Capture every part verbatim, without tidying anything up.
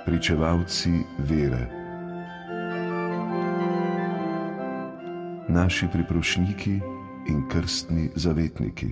pričevalci vere, naši priprošniki in krstni zavetniki.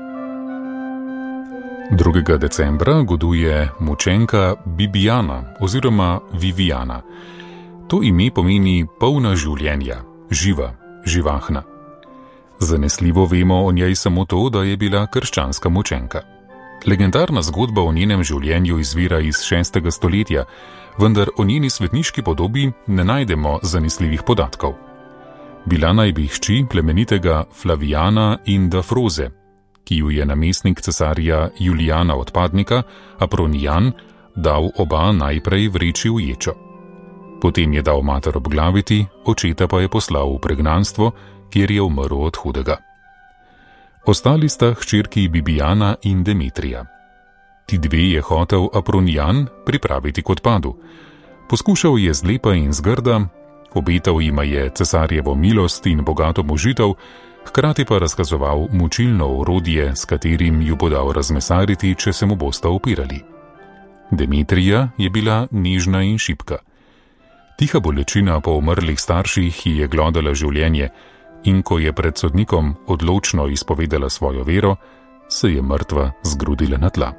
drugega decembra goduje mučenka Bibijana oziroma Vivijana. To ime pomeni polna življenja, živa, živahna. Zanesljivo vemo o njej samo to, da je bila krščanska mučenka. Legendarna zgodba o njenem življenju izvira iz šestega stoletja, vendar o njeni svetniški podobi ne najdemo zanesljivih podatkov. Bila naj bi hči plemenitega Flavijana in Dafroze, ki ju je namestnik cesarja Julijana Odpadnika, Apronijan, dal oba najprej vreči v ječo. Potem je dal mater obglaviti, očeta pa je poslal v pregnanstvo, kjer je umrl od hudega. Ostali sta hčerki Bibijana in Demetrija. Ti dve je hotel Apronijan pripraviti k odpadu. Poskušal je zlepa in zgrda, obetal jima je cesarjevo milost in bogato možitev, hkrati pa razkazoval mučilno orodje, s katerim ju bo dal razmesariti, če se mu bosta upirali. Demetrija je bila nežna in šibka. Tiha bolečina po umrlih starših ji je glodala življenje in ko je pred sodnikom odločno izpovedala svojo vero, se je mrtva zgrudila na tla.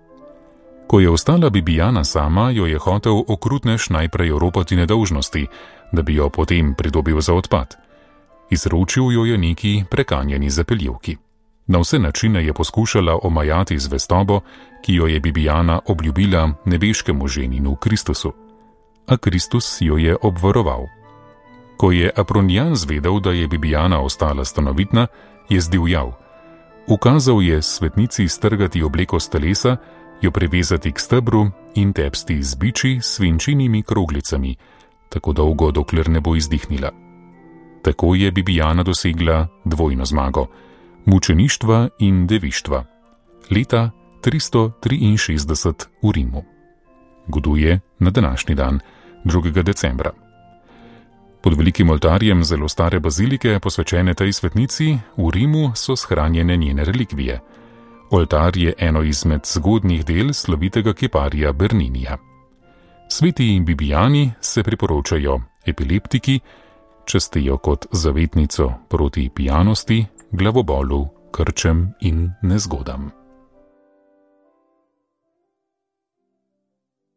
Ko je ostala Bibijana sama, jo je hotel okrutnež najprej oropati nedolžnosti, da bi jo potem pridobil za odpad. Izročil jo je neki prekanjeni zapeljivki. Na vse načine je poskušala omajati zvestobo, ki jo je Bibijana obljubila nebeškemu ženinu Kristusu. A Kristus jo je obvaroval. Ko je Apronijan zvedel, da je Bibijana ostala stanovitna, je zdivjal. Ukazal je svetnici strgati obleko s telesa, jo privezati k stebru in tepsti z biči s svinčinimi kroglicami, tako dolgo, dokler ne bo izdihnila. Tako je Bibijana dosegla dvojno zmago, mučeništva in devištva, leta tristo triinšestdeset v Rimu. Goduje na današnji dan, drugega decembra. Pod velikim oltarjem zelo stare bazilike, posvečene tej svetnici, v Rimu so shranjene njene relikvije. Oltar je eno izmed zgodnjih del slovitega kiparja Berninija. Sveti Bibijani se priporočajo epileptiki, častijo kot zavetnico proti pijanosti, glavobolu, krčem in nezgodam.